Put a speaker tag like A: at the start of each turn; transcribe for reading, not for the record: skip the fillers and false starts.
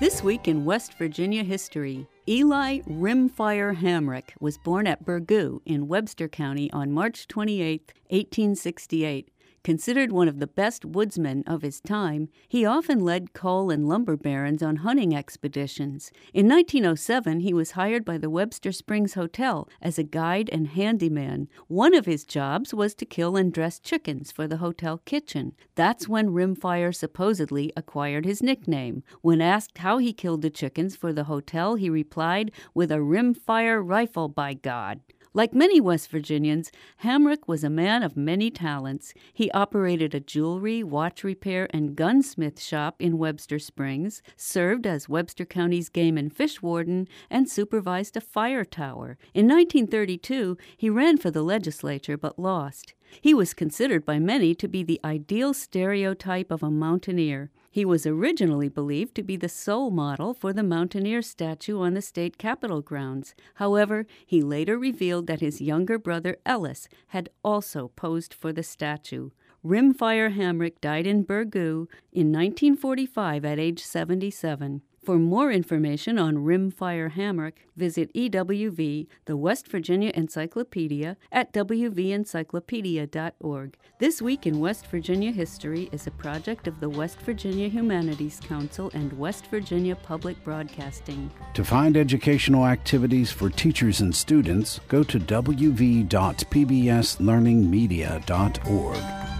A: This week in West Virginia history, Eli Rimfire Hamrick was born at Burgoo in Webster County on March 28, 1868. Considered one of the best woodsmen of his time, he often led coal and lumber barons on hunting expeditions. In 1907, he was hired by the Webster Springs Hotel as a guide and handyman. One of his jobs was to kill and dress chickens for the hotel kitchen. That's when Rimfire supposedly acquired his nickname. When asked how he killed the chickens for the hotel, he replied, "With a rimfire rifle, by God." Like many West Virginians, Hamrick was a man of many talents. He operated a jewelry, watch repair, and gunsmith shop in Webster Springs, served as Webster County's game and fish warden, and supervised a fire tower. In 1932, he ran for the legislature but lost. He was considered by many to be the ideal stereotype of a mountaineer. He was originally believed to be the sole model for the mountaineer statue on the state capitol grounds. However, he later revealed that his younger brother Ellis had also posed for the statue. Rimfire Hamrick died in Burgoo in 1945 at age 77. For more information on Rimfire Hamrick, visit EWV, the West Virginia Encyclopedia, at wvencyclopedia.org. This Week in West Virginia History is a project of the West Virginia Humanities Council and West Virginia Public Broadcasting.
B: To find educational activities for teachers and students, go to wv.pbslearningmedia.org.